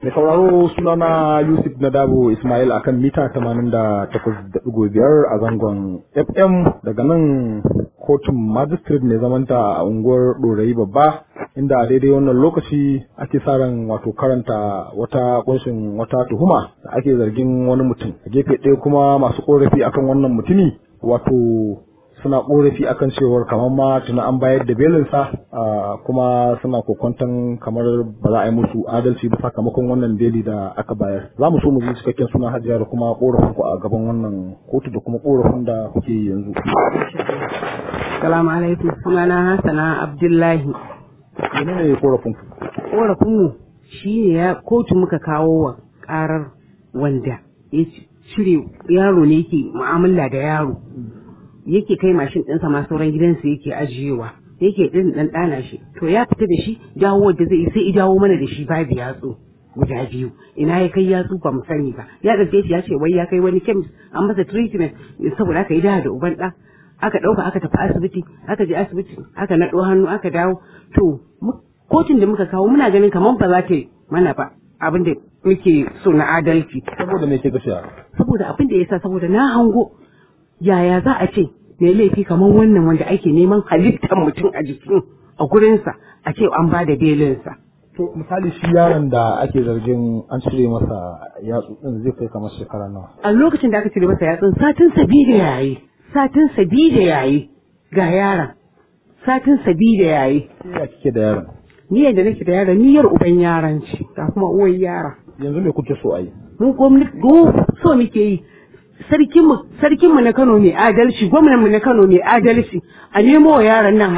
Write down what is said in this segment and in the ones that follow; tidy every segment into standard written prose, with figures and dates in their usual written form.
Mai sauraro sunana Yusuf Nadabo Ismail akan mita 88.5 a zangon FM daga nan kotun magistrate ne zamanta a unguwar Dorayi Babba, inda a daidai wannan lokaci ake sa ran wato karanta wata kunshin wata tuhuma da ake zargin wani mutum. A gefe ɗaya kuma masu korafi akan wannan mutumi wato suna korafi akan cewar kamar ma tuna an bayar da belinsa kuma suna kokwanton kamar ba za a yi musu adalci ba sakamakon wannan beli da aka bayar. Za mu so mu ji cikakken suna Hajiya da kuma korafin ku a gaban wannan kotu da kuma korafin da kuke yi yanzu. Salamu alaikum, sunana Hassana Abdullahi. Menene korafin ku? Korafin mu shi ne ya kotu muka kawo wa karar wanda ya cire yaro ne yake mu'amala da yaro. Yake kai mashin ɗinsa ma sauran gidansa yake ajiyewa, yake ɗin ɗan ɗana shi, to ya fita da shi dawo da zai sai dawo mana da shi babu yatsu guda biyu, ina ya kai yatsu ba mu sani ba, ya ɗauke shi ya ce wai ya kai wani kemis an masa treatment saboda aka yi da uban ɗa, aka ɗauka aka tafi asibiti, aka je asibiti aka naɗo hannu aka dawo, to kotun da muka kawo muna ganin kamar ba za ta mana ba abin da muke so na adalci. Saboda me ke gaskiya? Saboda abin da ya sa saboda na hango yaya za a ce mai laifi kamar wannan wanda ake neman halittar mutum a jikin a gurinsa a ce an ba da belinsa. To misali shi yaron da ake zargin an cire masa yatsu din zai kai kamar shekara nawa? A lokacin da aka cire masa yatsun satin sabi da yayi ga yaron satin sabi da yayi. Ya kike da yaron? Niyyar da nake da yaron niyyar uban yaron ce ga kuma uwar yaron. Yanzu me kuke so a yi? Mu gwamnati so muke yi sarkinmu na Kano mai adalci, gwamnanmu na Kano mai adalci, a nemo wa yaron nan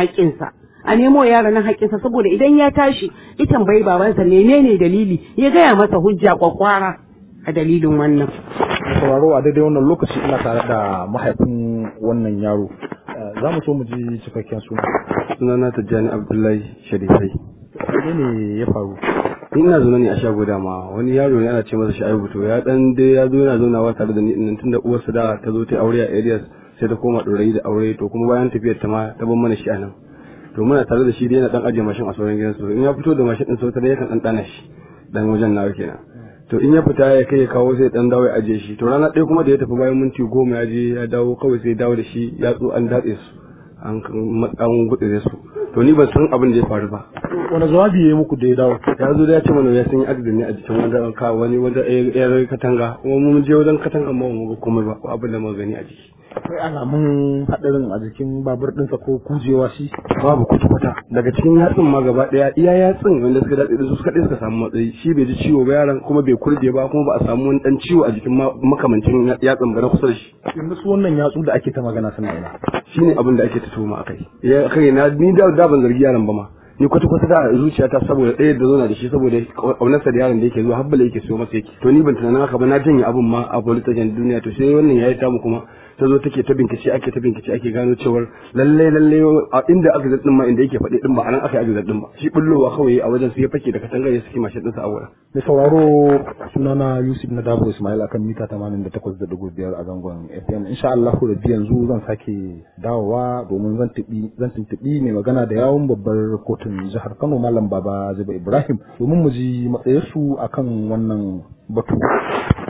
haƙƙinsa, saboda idan ya tashi ya tambayi babansa menene dalili ya gaya masa hujja kwakwara a dalilin wannan. Sauraro a daidai wannan lokaci ina tare da mahaifin wannan yaro. Za mu so mu ji cikakken suna. Sunana Tijjani Abdullahi Sharifai. Ne ya faru? Ina zaune ne a shago dama, wani yaro ne ana ce masa Sha'ibu, to ya dan dai ya zo yana zaunawa tare da ni nan tunda uwarsa da ta zo ta aure a areas sai ta koma Dorayi da aure, to kuma bayan tafiyar ta ma ta ban mana shi anan. To muna tare da shi dai yana dan ajiye mashin a sauran gidansu, in ya fito da mashin din sau ta yakan dan dana shi dan wajen nawa kenan. To in ya fita ya kai ya kawo sai dan dawo ya ajiye shi, to rana ɗaya kuma da ya tafi bayan minti 10 ya je ya dawo kawai sai ya dawo da shi ya tso an datse su an gudu su. To ni ban san abin da ya faru ba. Wani jawabi ya yi muku da ya dawo? Ya zo da ya ce mana ya san accident ne a jikin wanda ka wani wanda ya katanga, kuma mun je wajen katanga ma mu ga komai ba abin da mun gani a jiki. Akwai alamun hadarin a jikin babur ɗinsa ko kujewa shi? Babu kwata daga cikin yatsun ma gaba daya iya yatsun wanda suka dace da su suka samu matsayi, shi bai ji ciwo ba yaran kuma bai kurje ba kuma ba a samu wani dan ciwo a jikin makamancin yatsun ba na kusa da shi. Yanzu su wannan yatsu da ake ta magana suna ina? Shine abin da ake ta tuhuma akai. Ya kai na ni da ban zargi yaran ba ma. Ni kwata da zuciyata saboda ɗaya da zauna da shi saboda ƙaunarsa da yaron da yake zuwa habbala yake so masa yake, to ni ban tunanin haka ba, na janye abun ma a police station duniya, to sai wannan yayi tamu kuma ta zo take ta bincike ake gano cewar lalle a inda aka zaddin ma inda yake faɗi din ba anan aka yi zaddin ba, shi bullowa kawai a wajen sai ya fake da katanga ya saki mashin ɗinsa a wurin. Mai sauraro sunana Yusuf Nadabo Ismail akan mita 88.5 a zangon FM. Insha Allah da yanzu zan sake dawowa domin zan tuntuɓi mai magana da yawun babbar kotun jihar Kano Malam Baba Zuba Ibrahim domin mu ji matsayinsu akan wannan batu.